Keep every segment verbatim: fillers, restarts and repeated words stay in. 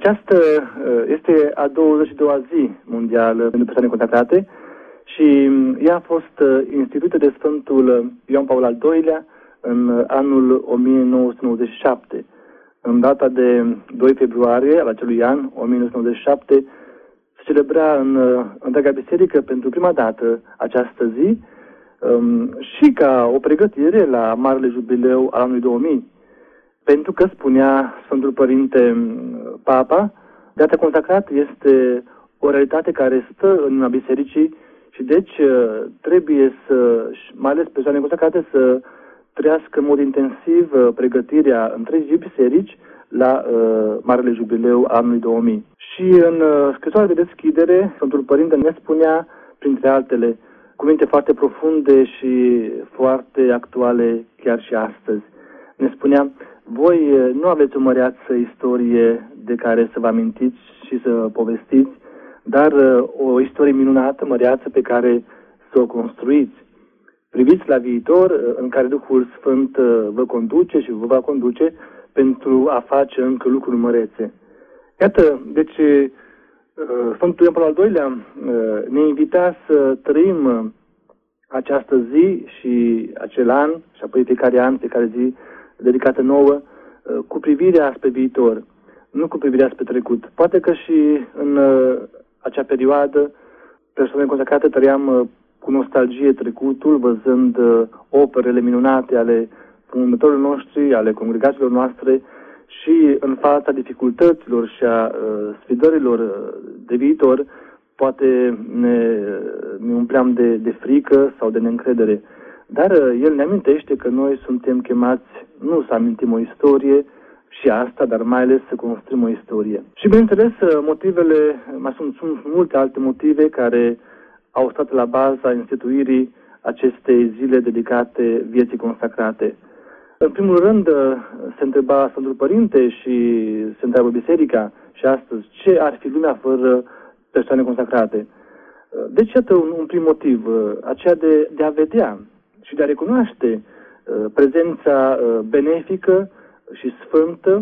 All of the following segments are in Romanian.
Aceasta este a douăzeci și doua zi mondială pentru persoane consacrate și ea a fost instituită de Sfântul Ioan Paul al doilea în anul o mie nouă sute nouăzeci și șapte. În data de doi februarie al acelui an, o mie nouă sute nouăzeci și șapte, se celebra în întreaga biserică pentru prima dată această zi um, și ca o pregătire la Marele Jubileu al anului două mii. Pentru că, spunea Sfântul Părinte Papa, viața consacrată este o realitate care stă în urma bisericii și deci trebuie să, mai ales persoane consacrate, să trăiască în mod intensiv pregătirea întregii biserici la uh, Marele Jubileu al anului două mii. Și în uh, scrisoarea de deschidere, Sfântul Părinte ne spunea, printre altele, cuvinte foarte profunde și foarte actuale chiar și astăzi. Ne spunea: voi nu aveți o măreață istorie de care să vă amintiți și să povestiți, dar o istorie minunată, măreață, pe care să o construiți. Priviți la viitor, în care Duhul Sfânt vă conduce și vă va conduce pentru a face încă lucruri mărețe. Iată, deci, Sfântul Ioan Paul al doilea ne invita să trăim această zi și acel an, și apoi fiecare an, fiecare zi dedicată nouă, cu privirea spre viitor, nu cu privirea spre trecut. Poate că și în acea perioadă persoanele consacrate trăiam cu nostalgie trecutul, văzând operele minunate ale fundatorilor noștri, ale congregațiilor noastre, și în fața dificultăților și a sfidărilor de viitor, poate ne, ne umpleam de, de frică sau de neîncredere. Dar el ne amintește că noi suntem chemați nu să amintim o istorie și asta, dar mai ales să construim o istorie. Și bineînțeles, motivele, mai sunt, sunt multe alte motive care au stat la baza instituirii acestei zile dedicate vieții consacrate. În primul rând, se întreba Sfântul Părinte și se întreabă Biserica și astăzi: ce ar fi lumea fără persoane consacrate? Deci, iată un, un prim motiv, aceea de, de a vedea și de a recunoaște uh, prezența uh, benefică și sfântă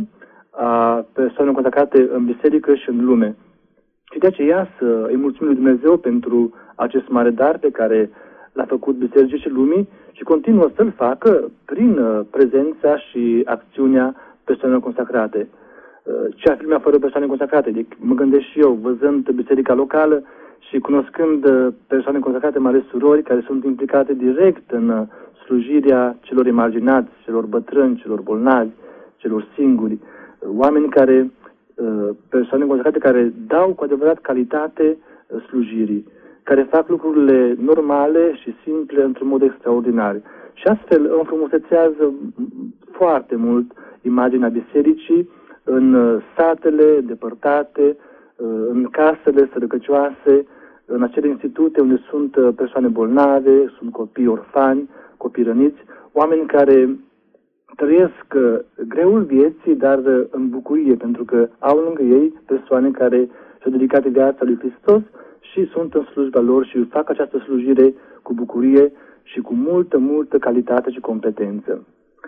a persoanelor consacrate în biserică și în lume. Și de aceea să îi mulțumim lui Dumnezeu pentru acest mare dar pe care l-a făcut bisericii și lumii și continuă să-l facă prin uh, prezența și acțiunea persoanelor consacrate. Uh, ce ar fi lumea fără persoane consacrate? Deci, mă gândesc și eu, văzând biserica locală și cunoscând persoane consacrate, mai ales surori, care sunt implicate direct în slujirea celor emarginați, celor bătrâni, celor bolnavi, celor singuri, oameni care, persoane consacrate care dau cu adevărat calitate slujirii, care fac lucrurile normale și simple într-un mod extraordinar. Și astfel înfrumusețează foarte mult imaginea bisericii în satele depărtate, în casele sărăcăcioase, în acele institute unde sunt persoane bolnave, sunt copii orfani, copii răniți, oameni care trăiesc greul vieții, dar în bucurie, pentru că au lângă ei persoane care și-au dedicat viața lui Hristos și sunt în slujba lor și fac această slujire cu bucurie și cu multă, multă calitate și competență.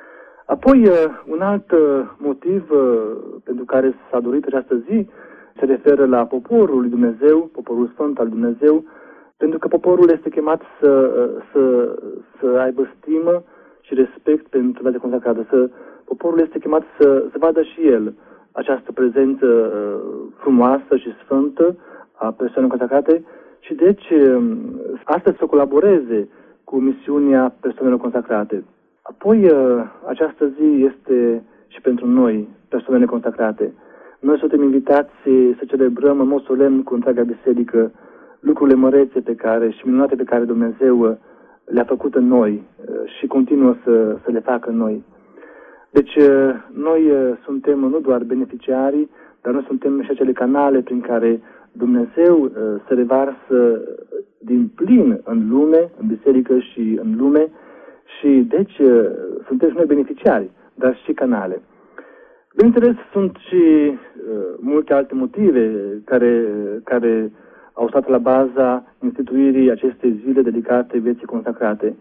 Apoi, un alt motiv pentru care s-a dorit această zi se referă la poporul lui Dumnezeu, poporul sfânt al Dumnezeu, pentru că poporul este chemat să, să, să aibă stimă și respect pentru viața consacrată. Să, poporul este chemat să, să vadă și el această prezență frumoasă și sfântă a persoanelor consacrate și deci astăzi să colaboreze cu misiunea persoanelor consacrate. Apoi, această zi este și pentru noi, persoanele consacrate. Noi suntem invitați să celebrăm în mod solemn cu întreaga biserică lucrurile mărețe pe care și minunate pe care Dumnezeu le-a făcut în noi și continuă să, să le facă în noi. Deci noi suntem nu doar beneficiarii, dar noi suntem și acele canale prin care Dumnezeu se revarsă din plin în lume, în biserică și în lume, și deci suntem și noi beneficiari, dar și canale. Bineînțeles, sunt și uh, multe alte motive care, care au stat la baza instituirii acestei zile dedicate vieții consacrate.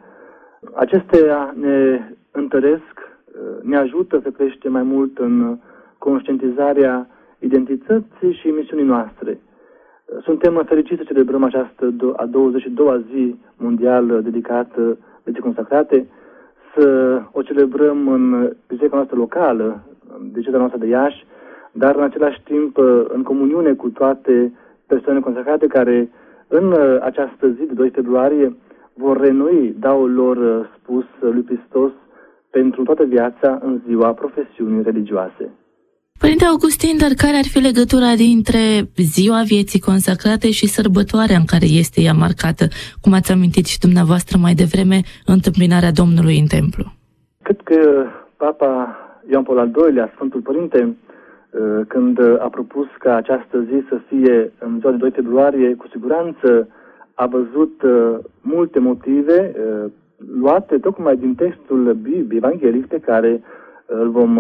Acestea ne întăresc, uh, ne ajută să creștem mai mult în conștientizarea identității și misiunii noastre. Suntem fericiți să celebrăm această a douăzeci și doua zi mondială dedicată vieții consacrate, să o celebrăm în biserica noastră locală, în dieceza noastră de Iași, dar în același timp în comuniune cu toate persoanele consacrate care în această zi de doi februarie vor renoi daul lor spus lui Hristos pentru toată viața în ziua profesiunii religioase. Părinte Augustin, dar care ar fi legătura dintre ziua vieții consacrate și sărbătoarea în care este ea marcată, cum ați amintit și dumneavoastră mai devreme, întâmpinarea Domnului în templu? Cred că Papa Ioan Paul al doilea, Sfântul Părinte, când a propus ca această zi să fie în ziua de doi februarie, cu siguranță a văzut multe motive luate tocmai din textul Bibliei evanghelic pe care îl vom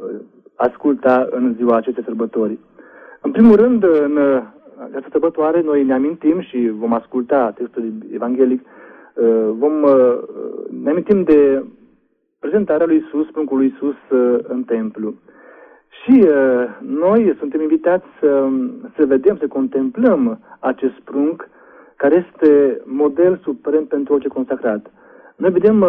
asculta în ziua acestei sărbători. În primul rând, în această sărbătoare, noi ne amintim și vom asculta textul evanghelic, vom, ne amintim de prezentarea lui Iisus, pruncul lui Iisus în templu. Și noi suntem invitați să, să vedem, să contemplăm acest prunc care este model suprem pentru orice consacrat. Noi vedem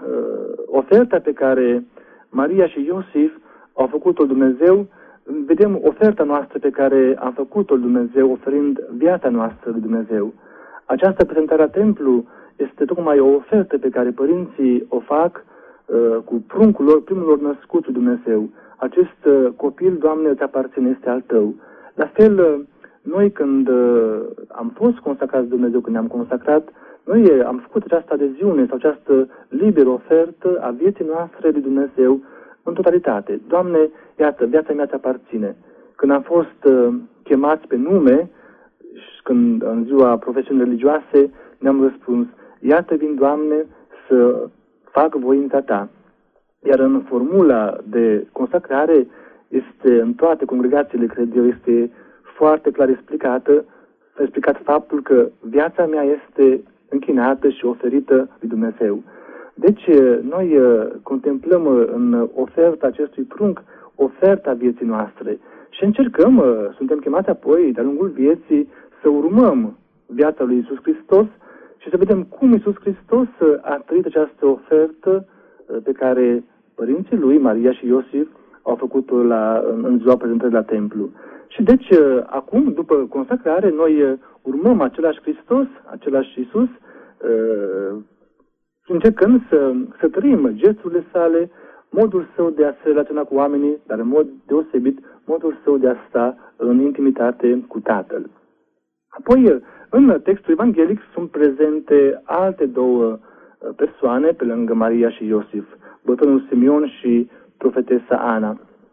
oferta pe care Maria și Iosif au făcut-o Dumnezeu, vedem oferta noastră pe care a făcut-o Dumnezeu, oferind viața noastră lui Dumnezeu. Această prezentare a templu este tocmai o ofertă pe care părinții o fac uh, cu pruncul lor, primul lor născut lui Dumnezeu. Acest uh, copil, Doamne, îți aparține, este al Tău. La fel, uh, noi când uh, am fost consacrați de Dumnezeu, când ne-am consacrat, noi am făcut această adeziune sau această liberă ofertă a vieții noastre lui Dumnezeu în totalitate. Doamne, iată, viața mea ți aparține. Când am fost uh, chemați pe nume, și când în ziua profesiunii religioase, ne-am răspuns, iată vin, Doamne, să fac voința Ta. Iar în formula de consacrare, este în toate congregațiile, cred eu, este foarte clar explicată, s-a explicat faptul că viața mea este închinată și oferită lui Dumnezeu. Deci, noi contemplăm în oferta acestui prunc oferta vieții noastre și încercăm, suntem chemați apoi, de-a lungul vieții, să urmăm viața lui Iisus Hristos și să vedem cum Iisus Hristos a trăit această ofertă pe care părinții lui, Maria și Iosif, au făcut-o la, în ziua prezentării la templu. Și deci, acum, după consacrare, noi urmăm același Hristos, același Iisus, încercând să, să trăim gesturile sale, modul său de a se relaționa cu oamenii, dar în mod deosebit, modul său de a sta în intimitate cu Tatăl. Apoi, în textul evanghelic sunt prezente alte două persoane, pe lângă Maria și Iosif, bătrânul Simeon și profetesa Ana.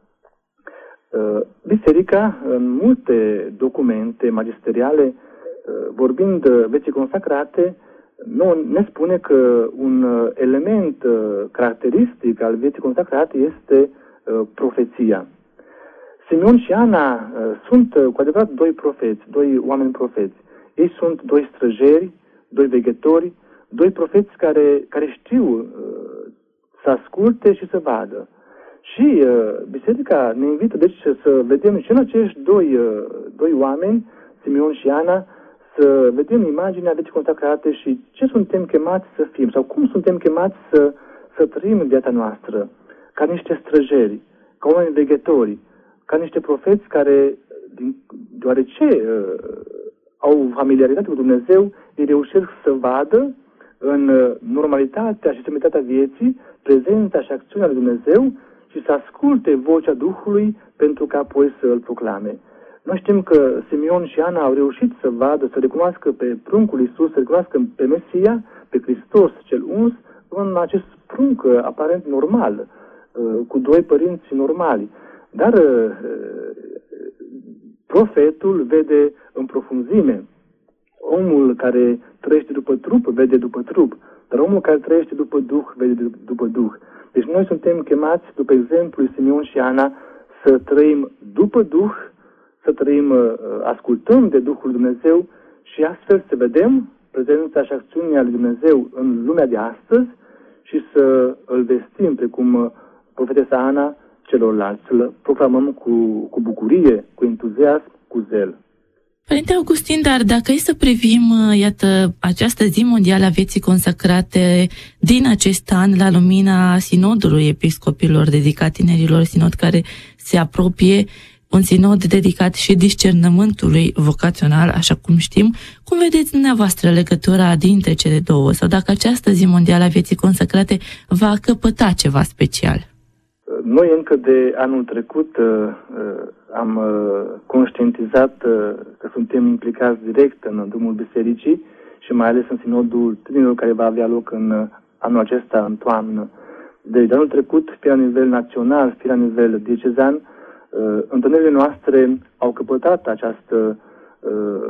Biserica, în multe documente magisteriale, vorbind vieții consacrate, nu, ne spune că un element caracteristic al vieții consacrate este profeția. Simeon și Ana sunt cu adevărat doi profeți, doi oameni profeți. Ei sunt doi străjeri, doi veghetori, doi profeți care, care știu să asculte și să vadă. Și biserica ne invită deci să vedem și în acești doi, doi oameni, Simeon și Ana, să vedem imaginea vieții consacrate și ce suntem chemați să fim sau cum suntem chemați să, să trăim viața noastră, ca niște străjeri, ca oameni veghetori, ca niște profeți care, din, deoarece uh, au familiaritate cu Dumnezeu, ei reușesc să vadă în uh, normalitatea și simplitatea vieții prezența și acțiunea lui Dumnezeu și să asculte vocea Duhului pentru ca apoi să îl proclame. Noi știm că Simeon și Ana au reușit să vadă, să recunoască pe pruncul Iisus, să recunoască pe Mesia, pe Hristos cel uns, în acest prunc aparent normal, cu doi părinți normali. Dar profetul vede în profunzime. Omul care trăiește după trup, vede după trup, dar omul care trăiește după Duh, vede după Duh. Deci noi suntem chemați, după exemplul Simeon și Ana, să trăim după Duh, să trăim ascultând de Duhul Dumnezeu și astfel să vedem prezența și acțiunea lui Dumnezeu în lumea de astăzi și să îl vestim, precum profetesa Ana, celorlalți, să-l proclamăm cu, cu bucurie, cu entuziasm, cu zel. Părinte Augustin, dar dacă e să privim, iată, această zi mondială a vieții consacrate din acest an la lumina Sinodului Episcopilor dedicat tinerilor, sinod care se apropie, un sinod dedicat și discernământului vocațional, așa cum știm, cum vedeți dumneavoastră legătura dintre cele două? Sau dacă această zi mondială a vieții consacrate va căpăta ceva special? Noi încă de anul trecut uh, am uh, conștientizat uh, că suntem implicați direct în drumul bisericii și mai ales în sinodul tinerilor care va avea loc în uh, anul acesta, în toamnă. Deci de anul trecut, fie la nivel național, fie la nivel diecezan, uh, întâlnirile noastre au căpătat această, uh,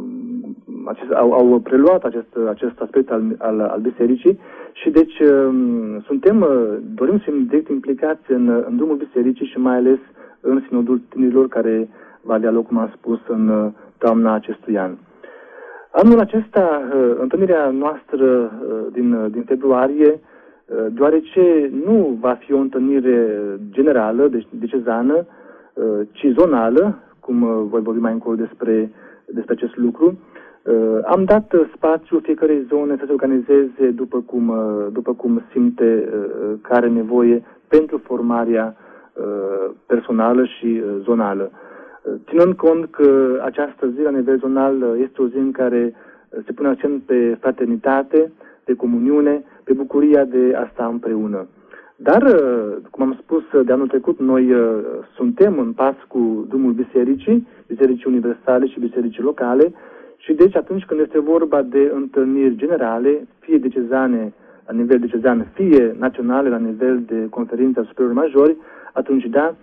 acest, au, au preluat acest, acest aspect al, al, al bisericii și deci uh, suntem, uh, dorim să fim direct implicați în, în drumul bisericii și mai ales în sinodul tinerilor care va avea loc, cum am spus, în toamna acestui an. Anul acesta, întâlnirea noastră din, din februarie, deoarece nu va fi o întâlnire generală, deci diecezană, ci zonală, cum voi vorbi mai încolo despre, despre acest lucru, am dat spațiu fiecarei zone să se organizeze după cum, după cum simte că are nevoie pentru formarea personală și zonală. Ținând cont că această zi la nivel zonal este o zi în care se pune accent pe fraternitate, pe comuniune, pe bucuria de a sta împreună. Dar, cum am spus de anul trecut, noi suntem în pas cu drumul bisericii, bisericii universale și bisericii locale și deci atunci când este vorba de întâlniri generale, fie diecezane la nivel diecezan, fie naționale la nivel de conferința superiorilor majori, atunci, da,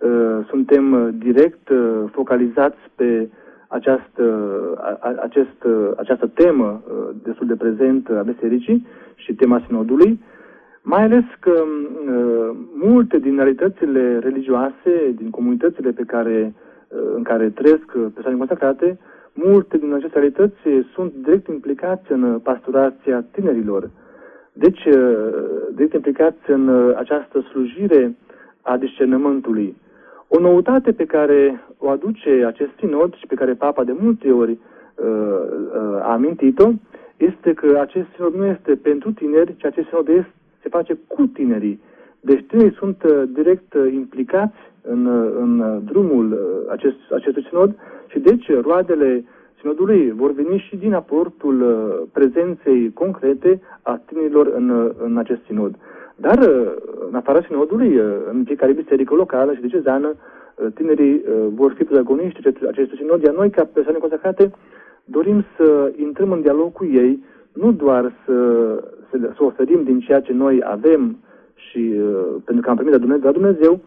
suntem direct focalizați pe această, acest, această temă destul de prezentă a bisericii și tema sinodului, mai ales că multe din realitățile religioase, din comunitățile pe care, în care trăiesc persoane consacrate, multe din aceste realități sunt direct implicați în pastorația tinerilor. Deci, direct implicați în această slujire a discernământului. O noutate pe care o aduce acest sinod și pe care Papa de multe ori uh, uh, a amintit-o, este că acest sinod nu este pentru tineri, ci acest sinod este, se face cu tinerii. Deci tinerii sunt uh, direct uh, implicați în, uh, în uh, drumul uh, acest, acestui sinod și deci roadele sinodului vor veni și din aportul uh, prezenței concrete a tinerilor în, uh, în acest sinod. Dar, în afara sinodului, în fiecare biserică locală și diecezană, tinerii vor fi protagoniști acestui sinod, iar noi, ca persoane consacrate, dorim să intrăm în dialog cu ei, nu doar să, să, să oferim din ceea ce noi avem și pentru că am primit de Dumnezeu, de la Dumnezeu,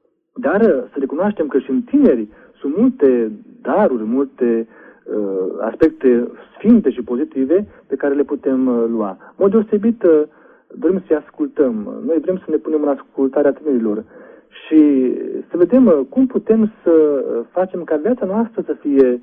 dar să recunoaștem că și în tineri sunt multe daruri, multe uh, aspecte sfinte și pozitive pe care le putem uh, lua. În mod deosebit, uh, dorim să-i ascultăm. Noi vrem să ne punem în ascultarea tinerilor și să vedem cum putem să facem ca viața noastră să fie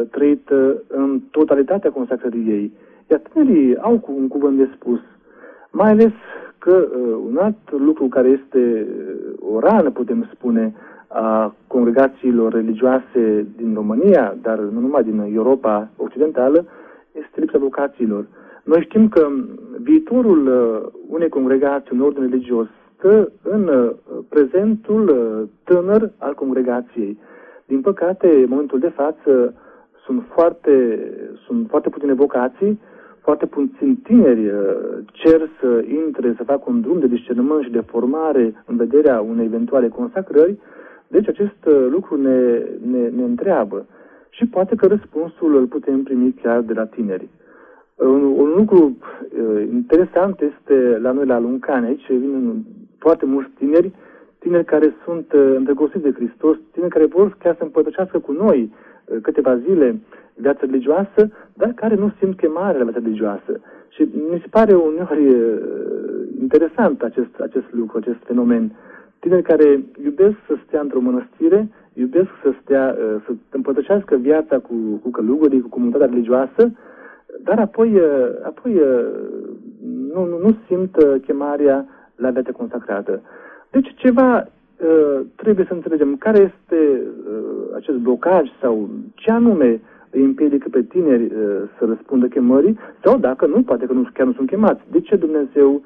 trăită în totalitatea consacrării ei. Iar tinerii au un cuvânt de spus. Mai ales că un alt lucru care este o rană, putem spune, a congregațiilor religioase din România, dar nu numai din Europa Occidentală, este lipsa vocațiilor. Noi știm că viitorul unei congregații, unui ordin religios, stă în prezentul tânăr al congregației. Din păcate, în momentul de față, sunt foarte, sunt foarte puține vocații, foarte puțini tineri cer să intre, să facă un drum de discernământ și de formare în vederea unei eventuale consacrări. Deci acest lucru ne, ne, ne întreabă și poate că răspunsul îl putem primi chiar de la tineri. Un, un lucru uh, interesant este la noi la Luncani, aici vin foarte mulți tineri, tineri care sunt uh, îndrăgostiți de Hristos, tineri care vor chiar să împărtășească cu noi uh, câteva zile viața religioasă, dar care nu simt chemarea la viața religioasă. Și mi se pare uneori uh, interesant acest, acest lucru, acest fenomen. Tineri care iubesc să stea într-o mănăstire, iubesc să stea, uh, să împărtășească viața cu, cu călugării, cu comunitatea religioasă, dar apoi, apoi nu, nu, nu simt chemarea la viața consacrată. Deci ceva trebuie să înțelegem care este acest blocaj sau ce anume îi împiedică pe tineri să răspundă chemării, sau dacă nu, poate că nu, chiar nu sunt chemați. De ce Dumnezeu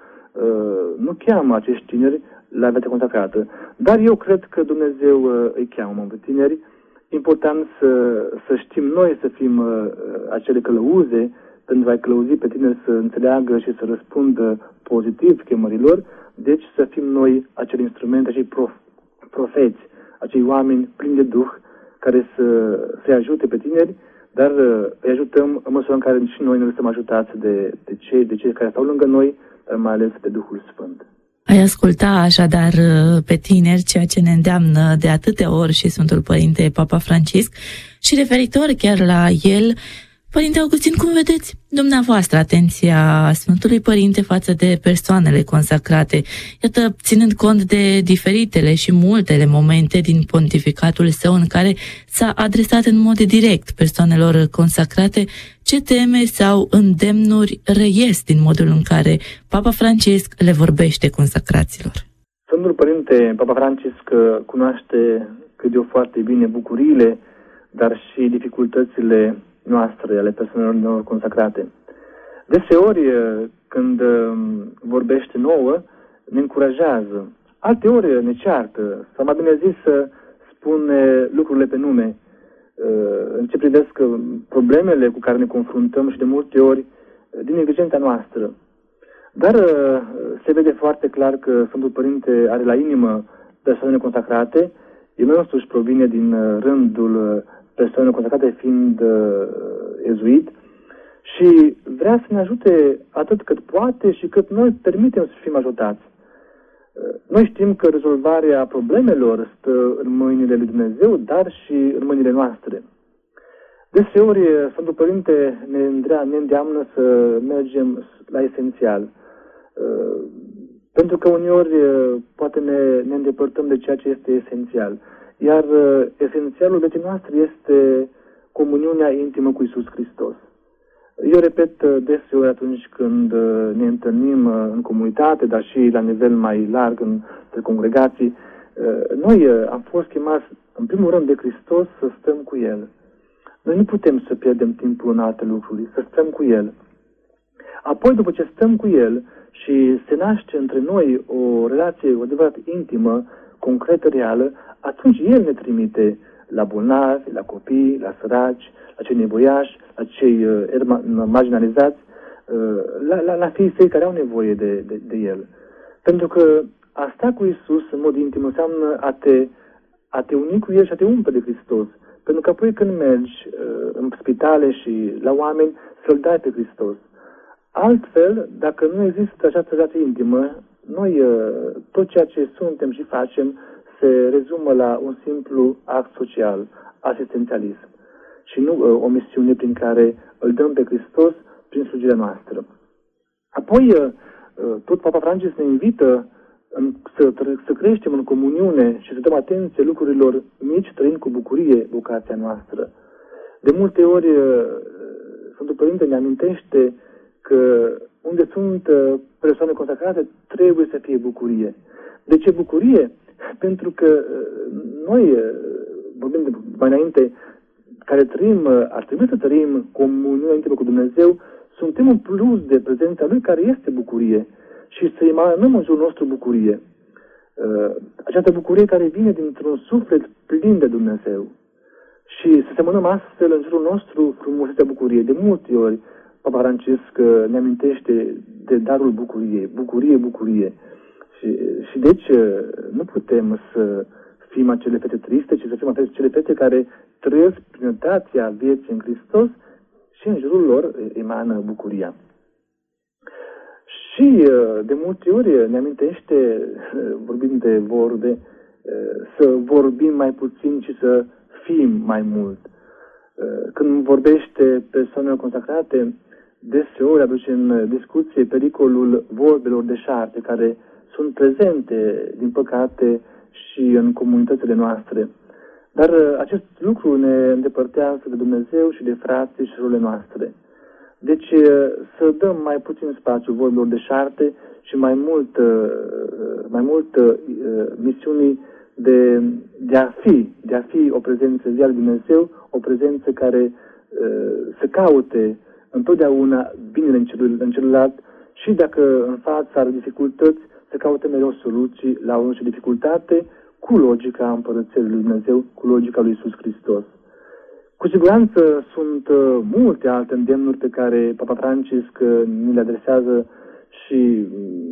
nu cheamă acești tineri la viața consacrată? Dar eu cred că Dumnezeu îi cheamă pe tineri. Important să, să știm noi să fim acele călăuze pentru a-i călăuzi pe tineri să înțeleagă și să răspundă pozitiv chemărilor. Deci să fim noi acel instrument, acei prof, profeți, acei oameni plini de Duh care să, să-i ajute pe tineri, dar îi ajutăm în măsura în care și noi ne lăsăm ajutați de, de, cei, de cei care stau lângă noi, dar mai ales de Duhul Sfânt. Ai asculta așadar pe tineri, ceea ce ne îndeamnă de atâtea ori și Sfântul Părinte Papa Francisc, și referitor chiar la el, Părinte Augustin, cum vedeți dumneavoastră atenția Sfântului Părinte față de persoanele consacrate? Iată, ținând cont de diferitele și multele momente din pontificatul său în care s-a adresat în mod direct persoanelor consacrate, ce teme sau îndemnuri reies din modul în care Papa Francisc le vorbește consacraților? Sfântul Părinte Papa Francisc cunoaște, cred eu, foarte bine bucuriile, dar și dificultățile noastre, ale persoanelor consacrate. Deseori, când vorbește nouă, ne încurajează. Alteori ne ceartă, sau mai bine zis, să spune lucrurile pe nume. În ce privesc problemele cu care ne confruntăm și de multe ori din neglijența noastră. Dar se vede foarte clar că Sfântul Părinte are la inimă persoanele consacrate. El nostru își provine din rândul persoanele consacrate fiind uh, ezuit și vrea să ne ajute atât cât poate și cât noi permitem să fim ajutați. Uh, noi știm că rezolvarea problemelor stă în mâinile lui Dumnezeu, dar și în mâinile noastre. Deseori, Sfântul Părinte ne, îndrea, ne îndeamnă să mergem la esențial. Uh, pentru că uneori uh, poate ne, ne îndepărtăm de ceea ce este esențial. Iar uh, esențialul vieții noastre este comuniunea intimă cu Iisus Hristos. Eu repet uh, deseori atunci când uh, ne întâlnim uh, în comunitate, dar și la nivel mai larg între congregații, uh, noi uh, am fost chemați în primul rând de Hristos să stăm cu El. Noi nu putem să pierdem timpul în alte lucruri, să stăm cu El. Apoi, după ce stăm cu El și se naște între noi o relație cu adevărat intimă, concretă, reală, atunci El ne trimite la bolnavi, la copii, la săraci, la cei nevoiași, la cei uh, marginalizați, uh, la, la, la fiii săi care au nevoie de, de, de El. Pentru că a sta cu Iisus în mod intim înseamnă a te, a te uni cu El și a te umple de Hristos. Pentru că apoi când mergi uh, în spitale și la oameni, să-L dai pe Hristos. Altfel, dacă nu există această relație intimă, noi uh, tot ceea ce suntem și facem se rezumă la un simplu act social, asistențialism. Și nu uh, o misiune prin care îl dăm pe Hristos prin slujirea noastră. Apoi, uh, tot Papa Francisc ne invită în, să, să creștem în comuniune și să dăm atenție lucrurilor mici, trăind cu bucurie vocația noastră. De multe ori, uh, Sfântul Părinte ne amintește că unde sunt uh, persoane consacrate, trebuie să fie bucurie. De ce bucurie? Pentru că uh, noi, uh, vorbim de mai înainte, care trăim, uh, ar trebui să trăim comuniunea intimă cu Dumnezeu, suntem un plus de prezența Lui care este bucurie și să emanăm în jurul nostru bucurie. Uh, această bucurie care vine dintr-un suflet plin de Dumnezeu. Și să semănăm astfel în jurul nostru frumusețea bucuriei. De multe ori, Papa Francisc ne amintește de darul bucuriei. Bucurie, bucurie. Și, și deci nu putem să fim acele fete triste, ci să fim acele fete care trăiesc plinătatea vieții în Hristos și în jurul lor emană bucuria. Și de multe ori ne amintește, vorbind de vorbe, să vorbim mai puțin și să fim mai mult. Când vorbește persoanele consacrate, deseori aduce în discuție pericolul vorbelor deșarte, care sunt prezente, din păcate, și în comunitățile noastre. Dar acest lucru ne îndepărtează de Dumnezeu și de frații și surorile noastre. Deci să dăm mai puțin spațiu vorbelor deșarte și mai mult, mai mult misiunii de, de a fi, de a fi o prezență zi al Dumnezeu, o prezență care uh, să caute întotdeauna binele în, celul, în celălalt și dacă în fața are dificultăți, să caute mereu soluții la orice dificultate cu logica Împărăției lui Dumnezeu, cu logica lui Iisus Hristos. Cu siguranță sunt uh, multe alte îndemnuri pe care Papa Francisc uh, ni le adresează și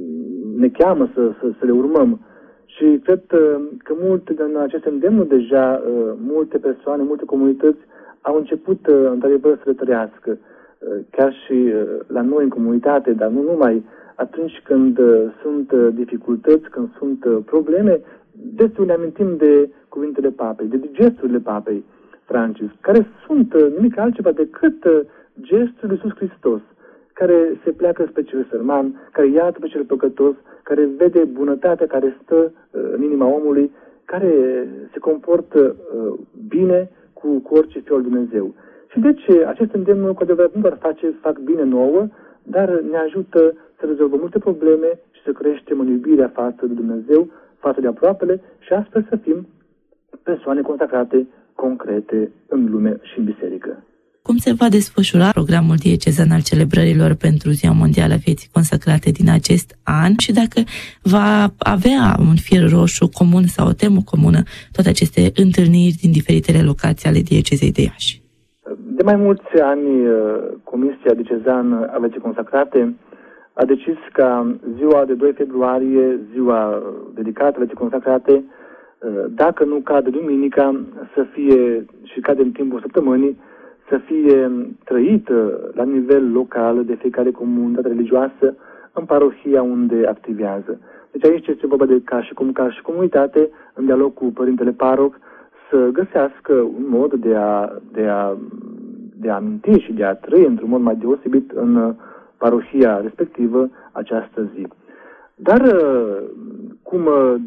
ne cheamă să, să, să le urmăm. Și cred uh, că multe din aceste îndemnuri deja, uh, multe persoane, multe comunități au început uh, într-adevăr să le trăiască. Uh, chiar și uh, la noi în comunitate, dar nu numai, atunci când uh, sunt uh, dificultăți, când sunt uh, probleme, destul ne amintim de cuvintele Papei, de gesturile Papei Francisc, care sunt uh, nimic altceva decât uh, gestul lui Iisus Hristos, care se pleacă spre cel sărman, care iartă pe cel păcătos, care vede bunătatea care stă uh, în inima omului, care se comportă uh, bine cu, cu orice fiu al Dumnezeu. Și deci acest îndemn cu adevărat nu doar face, fac bine nouă, dar ne ajută să rezolvăm multe probleme și să creștem în iubirea față de Dumnezeu, față de aproapele și astfel să fim persoane consacrate, concrete în lume și în biserică. Cum se va desfășura programul diecezan al celebrărilor pentru Ziua Mondială a Vieții Consacrate din acest an și dacă va avea un fir roșu comun sau o temă comună toate aceste întâlniri din diferitele locații ale diecezei de Iași? De mai mulți ani, Comisia Diecezană a Vieții Consacrate a decis ca ziua de doi februarie, ziua dedicată Vieții Consacrate, dacă nu cade duminica, să fie și cade în timpul săptămânii, să fie trăită la nivel local de fiecare comunitate religioasă în parohia unde activează. Deci aici este vorba de ca și cum ca și comunitate, în dialog cu Părintele Paroc, să găsească un mod de a, de a, de a aminti și de a trăi într-un mod mai deosebit în parohia respectivă această zi. Dar cum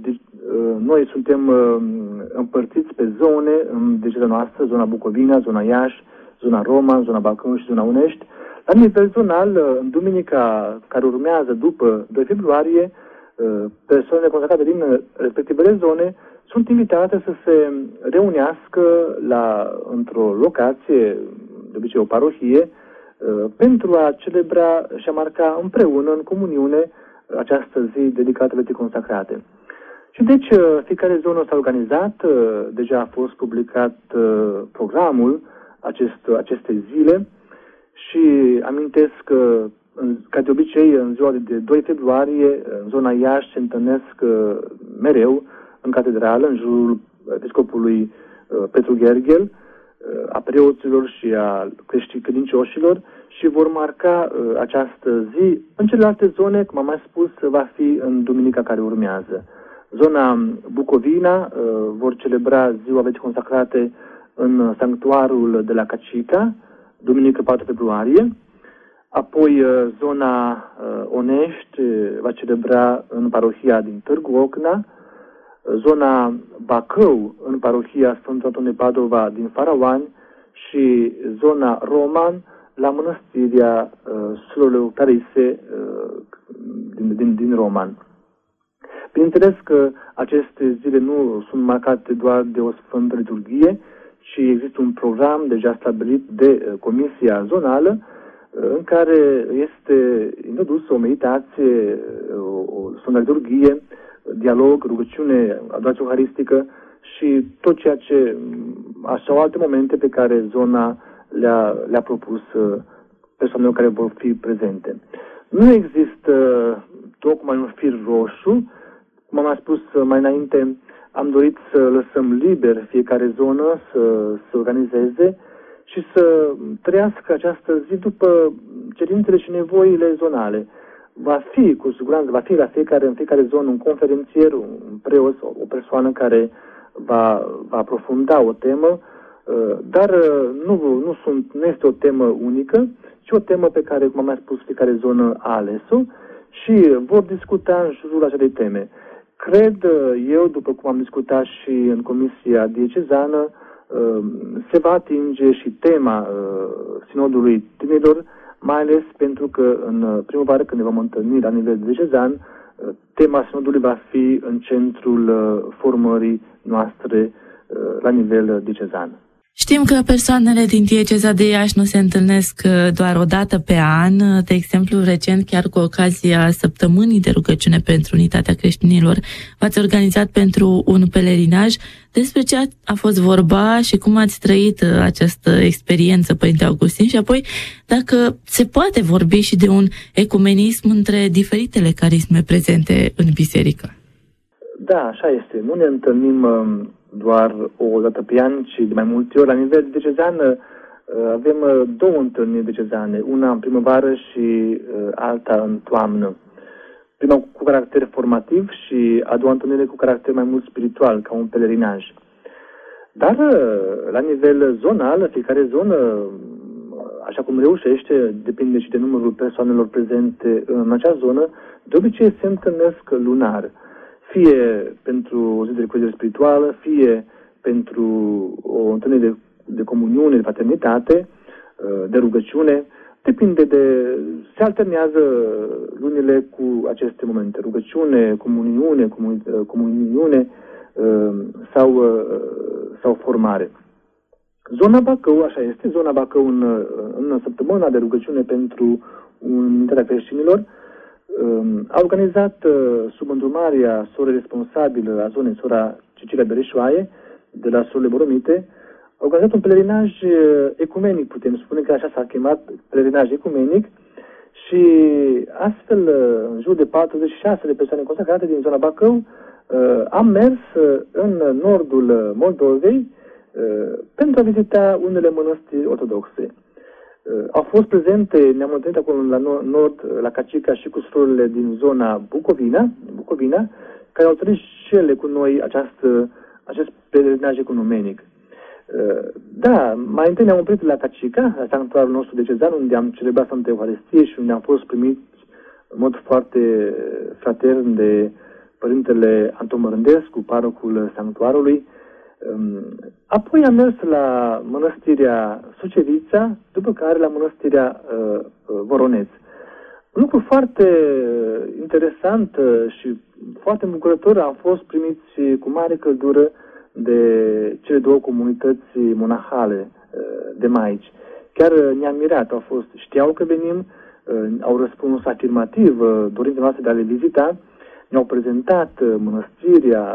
noi suntem împărțiți pe zone în dieceza noastră, zona Bucovina, zona Iași, zona Roma, zona Bacău și zona Unești, la nivel zonal, în duminica care urmează după doi februarie, persoanele consacrate din respectivele zone sunt invitate să se reunească la, într-o locație, de obicei o parohie, pentru a celebra și a marca împreună, în comuniune, această zi dedicată Vieții Consacrate. Și deci fiecare zonă s-a organizat, deja a fost publicat programul acest, acestei zile și amintesc că, ca de obicei, în ziua de doi februarie, în zona Iași se întâlnesc mereu în catedrală, în jurul episcopului Petru Gherghel, a preoților și a credincioșilor și vor marca uh, această zi. În celelalte zone, cum am mai spus, va fi în duminica care urmează. Zona Bucovina uh, vor celebra Ziua Vieții Consacrate în sanctuarul de la Cacica, duminică patru februarie. Apoi uh, zona uh, Onești va celebra în parohia din Târgu Ocna, zona Bacău în parohia Sfântul Antonie Padova din Faraoani și zona Roman la mănăstirea uh, Surorilor Clarise uh, din, din, din Roman. Bineînțeles că aceste zile nu sunt marcate doar de o sfântă liturghie, ci există un program deja stabilit de uh, Comisia Zonală uh, în care este introdusă o meditație, o, o sfântă liturghie, dialog, rugăciune, adorație euharistică și tot ceea ce, așa, alte momente pe care zona le-a, le-a propus persoanelor care vor fi prezente. Nu există tocmai un fir roșu, cum am mai spus mai înainte, am dorit să lăsăm liber fiecare zonă să se organizeze și să trăiască această zi după cerințele și nevoile zonale. Va fi, cu siguranță, va fi la fiecare, în fiecare zonă un conferențier, un preot, o persoană care va, va aprofunda o temă, dar nu, nu, sunt, nu este o temă unică, ci o temă pe care, cum am mai spus, fiecare zonă a ales-o și vor discuta în jurul acelei teme. Cred eu, după cum am discutat și în Comisia Diecezană, se va atinge și tema Sinodului Tinerilor, mai ales pentru că în primăvară, când ne vom întâlni la nivel diecezan, tema sinodului va fi în centrul formării noastre la nivel diecezan. Știm că persoanele din dieceza de Iași nu se întâlnesc doar o dată pe an. De exemplu, recent, chiar cu ocazia săptămânii de rugăciune pentru unitatea creștinilor, v-ați organizat pentru un pelerinaj. Despre ce a fost vorba și cum ați trăit această experiență, Părinte Augustin, și apoi dacă se poate vorbi și de un ecumenism între diferitele carisme prezente în biserică. Da, așa este. Nu ne întâlnim doar o dată pe an, ci de mai multe ori. La nivel diecezan avem două întâlniri diecezane, una în primăvară și alta în toamnă. Prima cu caracter formativ și a doua întâlnire cu caracter mai mult spiritual, ca un pelerinaj. Dar la nivel zonal, fiecare zonă, așa cum reușește, depinde și de numărul persoanelor prezente în acea zonă, de obicei se întâlnesc lunar. Fie pentru o zi de reconciliere spirituală, fie pentru o întâlnire de, de comuniune, de fraternitate, de rugăciune. Depinde de... se alternează lunile cu aceste momente. Rugăciune, comuniune, comuniune sau, sau formare. Zona Bacău, așa este, zona Bacău în, în săptămâna de rugăciune pentru unitatea creștinilor, a organizat, sub îndrumarea sorei responsabilă a zonei, sora Cecilia Bereșoaie, de la Surorile Boromite, a organizat un pelerinaj ecumenic, putem spune că așa s-a chemat, pelerinaj ecumenic, și astfel, în jur de patruzeci și șase de persoane consacrate din zona Bacău, am mers în nordul Moldovei pentru a vizita unele mănăstiri ortodoxe. Au fost prezente, ne-am întâlnit acolo la nord, la Cacica, și cu surorile din zona Bucovina, Bucovina, care au trăit și ele cu noi această, acest pelerinaj ecumenec. Da, mai întâi ne-am oprit la Cacica, la sanctuarul nostru diecezan, unde am celebrat Sfânta Euharistie și unde am fost primiți în mod foarte fratern de Părintele Anton Mărândescu, parocul sanctuarului. Apoi am mers la mănăstirea Sucevița, după care la mănăstirea uh, Voroneț. Un lucru foarte interesant și foarte îmbucurător, am fost primiți cu mare căldură de cele două comunități monahale de maici. Chiar ne-am mirat, au fost, știau că venim, au răspuns afirmativ dorința noastră de a le vizita, ne-au prezentat mănăstirea,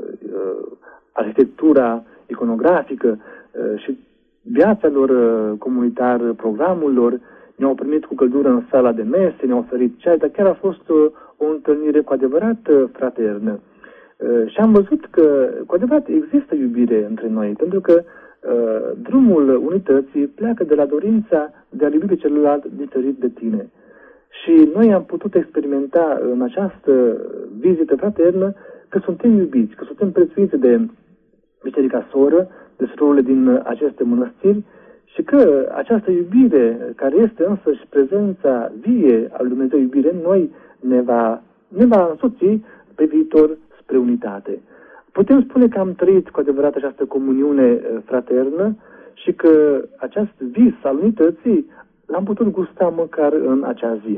arhitectura iconografică și viața lor comunitară, programul lor. Ne-au primit cu căldură în sala de mese, ne-au oferit ceai, dar chiar a fost o, o întâlnire cu adevărat fraternă. Și am văzut că cu adevărat există iubire între noi, pentru că uh, drumul unității pleacă de la dorința de a iubi pe celălalt diferit de tine. Și noi am putut experimenta în această vizită fraternă că suntem iubiți, că suntem prețuiți de biserica soră, de surorile din aceste mănăstiri, și că această iubire, care este însă și prezența vie al lui Dumnezeu, iubire în noi, ne va, ne va însoți pe viitor spre unitate. Putem spune că am trăit cu adevărat această comuniune fraternă și că acest vis al unității l-am putut gusta măcar în acea zi.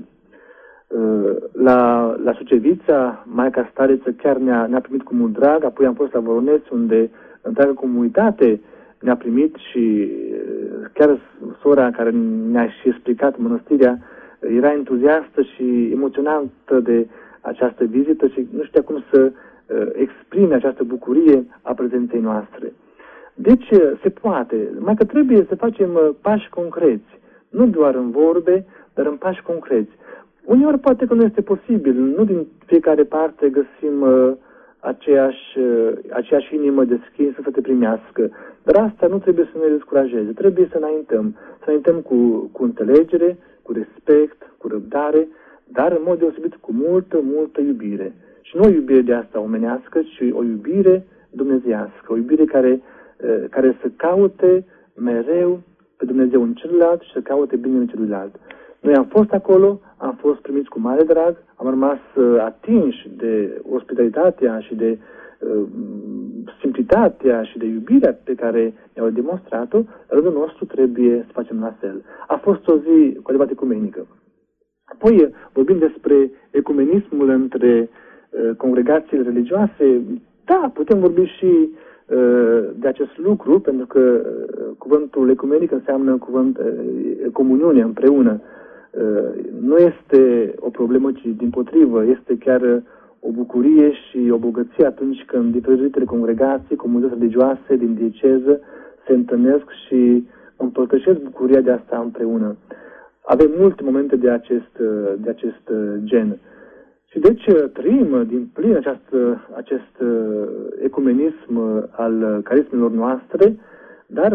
La, la Sucevița, Maica Stareță chiar ne-a, ne-a primit cu mult drag, apoi am fost la Voroneț, unde întreaga comunitate ne-a primit și chiar sora care ne-a și explicat mănăstirea era entuziastă și emoționantă de această vizită și nu știa cum să exprime această bucurie a prezenței noastre. Deci se poate, mai că trebuie să facem pași concreți, nu doar în vorbe, dar în pași concreți. Uneori poate că nu este posibil, nu din fiecare parte găsim uh, aceeași, uh, aceeași inimă deschisă să te primească, dar asta nu trebuie să ne descurajeze, trebuie să înaintăm, să înaintăm cu, cu înțelegere, cu respect, cu răbdare, dar în mod deosebit cu multă, multă iubire. Și nu o iubire de asta omenească, ci o iubire dumnezeiască, o iubire care, uh, care să caute mereu pe Dumnezeu în celălalt și să caute binele celuilalt. Noi am fost acolo, am fost primiți cu mare drag, am rămas uh, atinși de ospitalitatea și de uh, simplitatea și de iubirea pe care ne-au demonstrat-o, la rândul nostru trebuie să facem la fel. A fost o zi cu adevărat ecumenică. Apoi vorbim despre ecumenismul între congregațiile religioase, da, putem vorbi și de acest lucru, pentru că cuvântul ecumenic înseamnă cuvânt, comuniune împreună. Nu este o problemă, ci dimpotrivă, este chiar o bucurie și o bogăție atunci când diferitele congregații, comunități religioase din dieceză se întâlnesc și împărtășesc bucuria de asta împreună. Avem multe momente de acest, de acest gen. Și deci trăim din plin această, acest ecumenism al carismelor noastre, dar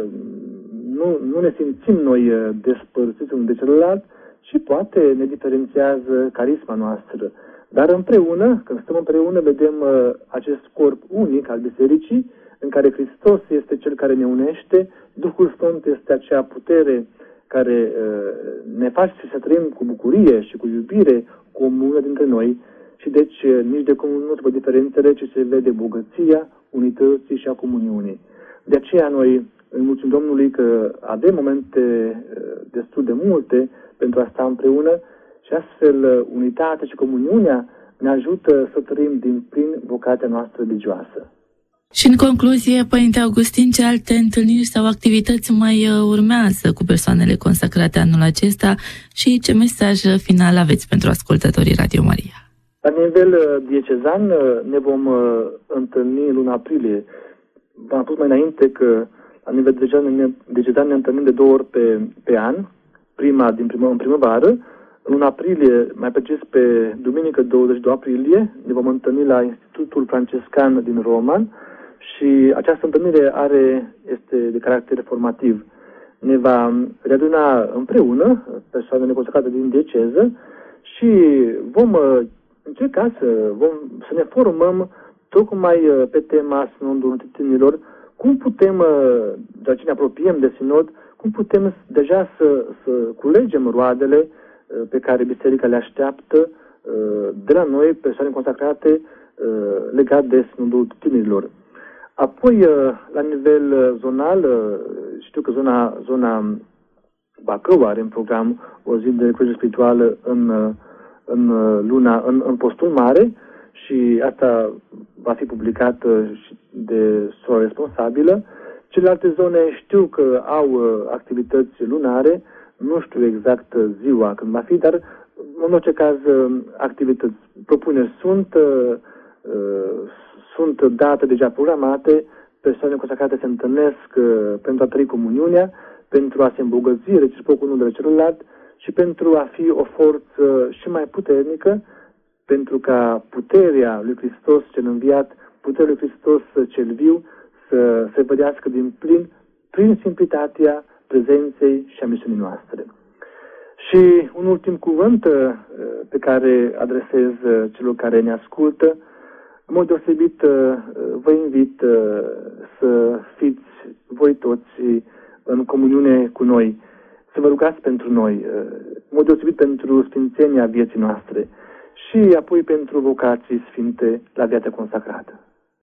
nu, nu ne simțim noi despărțiți unul de celălalt, și poate ne diferențiază carisma noastră. Dar împreună, când stăm împreună, vedem acest corp unic al Bisericii, în care Hristos este Cel care ne unește, Duhul Sfânt este acea putere care ne face să trăim cu bucurie și cu iubire comună dintre noi, și deci nici de cum nu se văd diferențele, ci se vede bogăția unității și a comuniunii. De aceea noi îi mulțumim Domnului că avem momente destul de multe pentru a sta împreună și astfel unitatea și comuniunea ne ajută să trăim din plin vocația noastră religioasă. Și în concluzie, Părinte Augustin, ce alte întâlniri sau activități mai urmează cu persoanele consacrate anul acesta și ce mesaj final aveți pentru ascultătorii Radio Maria? La nivel diecezan ne vom întâlni în luna aprilie. V-am spus mai înainte că la nivel diecezan ne întâlnim de două ori pe, pe an, prima din primă, în primăvară. În luna aprilie, mai precis pe duminică douăzeci și doi aprilie, ne vom întâlni la Institutul Francescan din Roman și această întâlnire are, este de caracter formativ. Ne va readuna împreună persoanele consacrate din dieceză și vom încerca să, vom, să ne formăm tocmai pe tema Sinodului Titinilor, cum putem, de ce ne apropiem de Sinod, cum putem deja să, să culegem roadele pe care Biserica le așteaptă de la noi, persoane consacrate, legat de Sinodul Tinerilor. Apoi, la nivel zonal, știu că zona, zona Bacău are în program o zi de recrugere spirituală în, în luna, în, în postul mare, și asta va fi publicat de sora responsabilă. Celelalte zone știu că au activități lunare, nu știu exact ziua când va fi, dar în orice caz activități, propuneri sunt, sunt date deja programate, persoane consacrate se întâlnesc pentru a trăi comuniunea, pentru a se îmbogăți reciproc unul de celălalt și pentru a fi o forță și mai puternică, pentru ca puterea lui Hristos cel înviat, puterea lui Hristos cel viu, să se vedească din plin prin simplitatea prezenței și a misiunii noastre. Și un ultim cuvânt pe care adresez celor care ne ascultă, în mod deosebit vă invit să fiți voi toți în comuniune cu noi, să vă rugați pentru noi, în mod deosebit pentru sfințenia vieții noastre și apoi pentru vocații sfinte la viața consacrată.